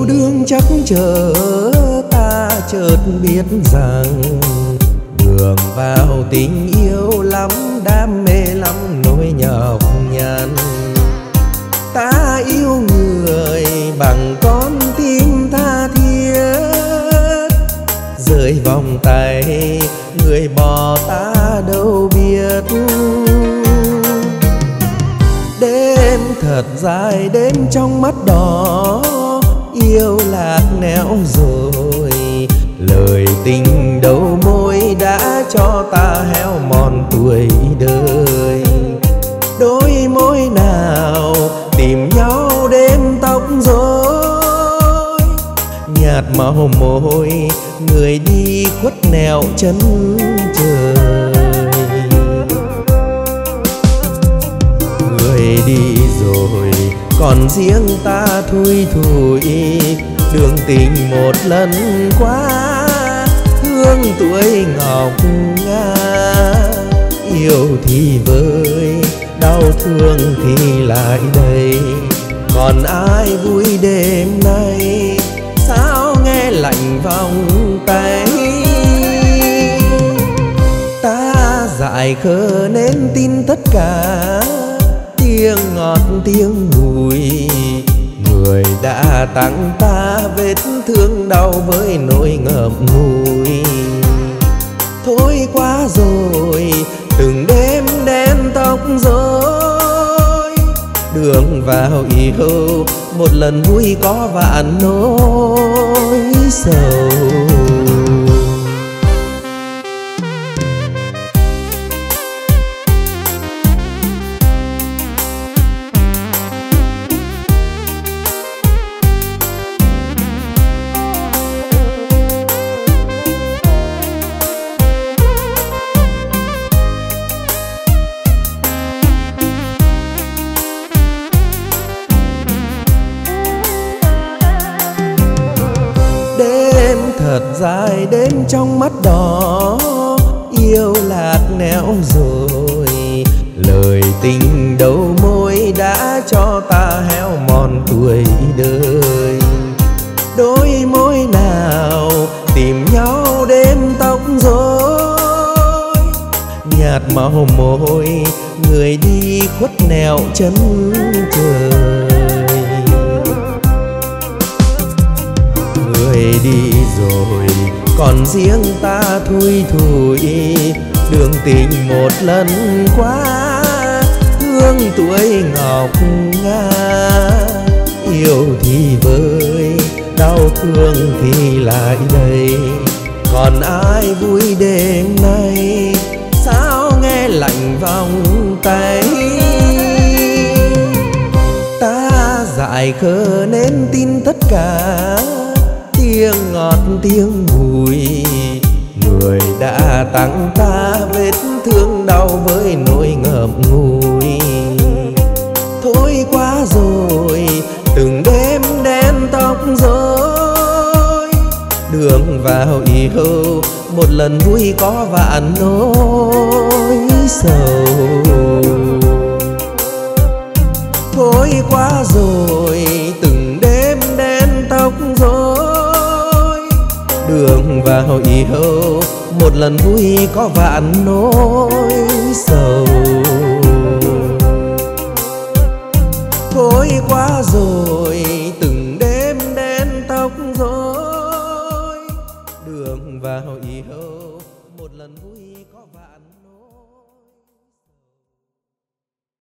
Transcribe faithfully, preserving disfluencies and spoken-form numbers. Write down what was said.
yêu đương chắc chờ ta chợt biết rằng đường vào tình yêu lắm đam mê lắm nỗi nhọc nhằn. Ta yêu người bằng con tim tha thiết, rời vòng tay người bỏ ta đâu biết. Đêm thật dài đêm trong mắt đỏ, yêu lạc nẻo rồi, lời tình đầu môi đã cho ta héo mòn tuổi đời. Đôi môi nào tìm nhau đêm tóc rối, nhạt màu môi người đi khuất nẻo chân trời. Người đi rồi còn riêng ta thui thủi, đường tình một lần qua thương tuổi ngọc ngà. Yêu thì vơi đau thương thì lại đây, còn ai vui đêm nay sao nghe lạnh vòng tay. Ta dại khờ nên tin tất cả tiếng ngọt tiếng bùi, người đã tặng ta vết thương đau với nỗi ngậm ngùi. Thôi quá rồi từng đêm đen tóc rối, đường vào yêu một lần vui có vạn nỗi sầu. Thật dài đêm trong mắt đỏ, yêu lạc nẻo rồi, lời tình đầu môi đã cho ta héo mòn tuổi đời. Đôi môi nào tìm nhau đêm tóc rối, nhạt màu môi người đi khuất nẻo chân trời. Người đi rồi còn riêng ta thui thủi, đường tình một lần qua thương tuổi ngọc ngà. Yêu thì vơi đau thương thì lại đây, còn ai vui đêm nay sao nghe lạnh vòng tay. Ta dại khờ nên tin tất cả tiếng ngọt tiếng bùi, người đã tặng ta vết thương đau với nỗi ngậm ngùi. Thôi quá rồi từng đêm đen tóc rối, đường vào yêu một lần vui có vạn nỗi sầu. Thôi quá rồi từng đêm đen tóc rối, đường vào yêu một lần vui có vạn nỗi sầu. Thôi quá rồi